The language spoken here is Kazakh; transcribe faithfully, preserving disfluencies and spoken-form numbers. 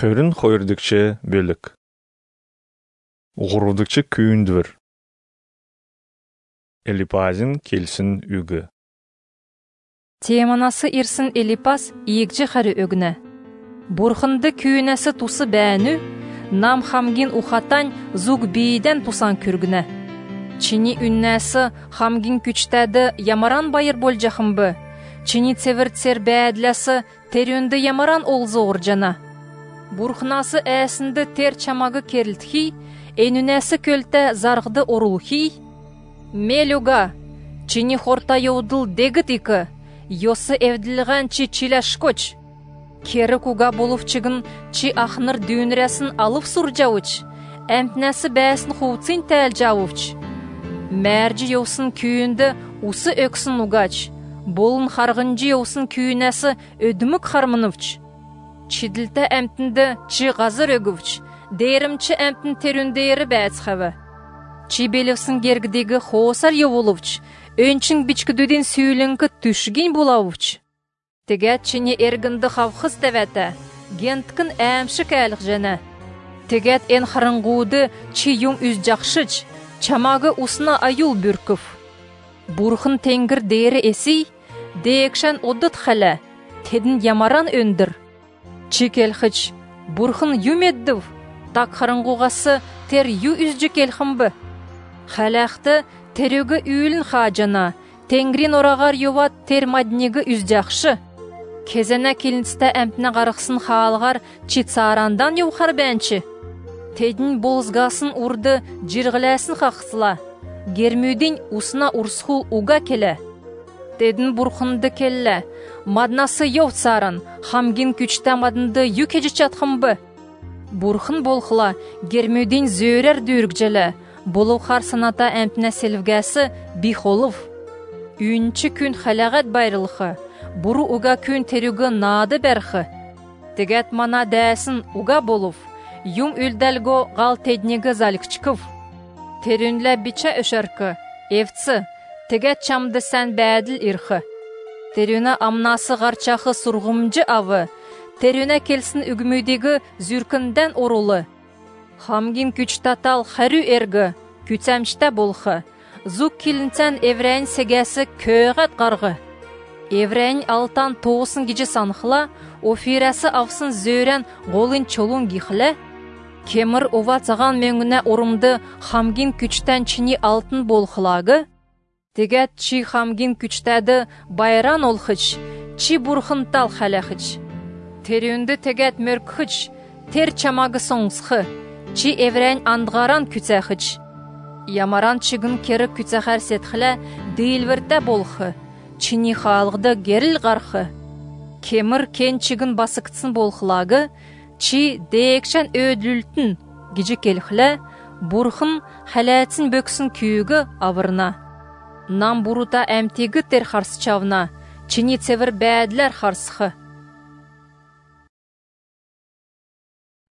Хөрін хойырдыкче бөлік. Ғұрудыкче күйіндвір. Элипазин келсін үгі. Теманасы ирсін Элипаз иекче қары өгіне. Бурхынды күйінесі тусы бәні, нам хамгин ухатань зуг бейден тусан күргіне. Чини үннәсі хамгин күчтәді ямаран байыр бол жақымбы. Чини цевіртсер бәділәсі терюнді ямаран олзы оржана. Бурхнасы әсінді тер чамағы керілтхи, энүнәсі көлті зарғды орулхи. Мелюга, чини хорта йоудыл дегіт икі, йосы евділіған чи чиләшкоч. Кері куга болуфчығын чи ахныр дүйінрәсін алып сұр жауыч, әмтнәсі бәсін хуцин тәл жауыч. Мәржі йосын күйінді усы өксін угач, болын харғынжы йосын күйінәсі өдімік хармыныфч. Чиділті әмтінді чи ғазыр өгівч, дейірімчі әмтін теріндейірі бәтсхавы. Чи белівсін гергідегі хоосар йовулывч, өнчің бичкідуден сүйіліңкі түшген болауыч. Тегәт чіне әргінді қавқыз тәвәті, генткін әмшік әлік жәні. Тегәт ән харыңғуды чи юң үз жақшыч, чамағы усына аюл бүркіф. Бурхын тенгір дейірі эсей, дейекшен одыт қәлі, тедін ямаран өндір. Чи келхіч, бурхын юм еддів, так харыңғуғасы тер ю үзжі келхімбі. Қәләқті терегі үйілін қажана, тенгрин орағар юват тер маднегі үз жақшы. Кезене келінсті әмтіне қарықсын қағалғар чи царандан юқар бәнчі. Тедін болызғасын ұрды жирғіләсін қақсыла. Гермүйден усына ұрсқул уға келі. Тедін бұрқынды келі. Маднасы йов царан, хамгин күчті мадынды ю кежі чатқымбы. Бұрқын болқыла, гермүйден зөйрер дүйрік jelі. Болу қар саната әмтіне селвгәсі бихолов. Үйінші күн халағат байрылықы. Буру уга күн терюгі нады бәрхі. Тегәт мана дәсін уга болув. Юм үлдәлго ғал теднегі залікчків. Терюнлі бича өшәркі. Евці, тегәт чамды сән бәділ ирхі. Терюна амнасы ғарчақы сұрғымжы авы. Терюна келсін үгімүйдегі зүркінден орулы. Хамгин күч татал xәрі әргі, күтсәмшті болқы. Зук келінцән еврәйін сегәсі көғат қарғы. Еврәйін алтан тоғысын гече санқыла, офирәсі авсын зөрән ғолын чолун гихлі. Кемір ова цаған меңіне орымды хамгин күчтән чini алтын болқылағы. Тегәт чи хамгин күчтәді байран олхыч, чи бұрхынтал xәләхыч. Терюнді тегәт мөркхыч, тер чамағы соңсқы, чи еврәйін андғаран күтсәхыч. Ямаран чигін кері күтсәхәр сетхілі дейілверді болқы. Чини халғды геріл ғарқы. Кемір кен чигін басықтсын болқылағы, чи дейекшен өділтін гижі келхілі, бұрхын хәләтсін бөксін күйігі авырна. Нам бұрута әмтегі тер қарсы чавна, чини цевір бәділер қарсықы.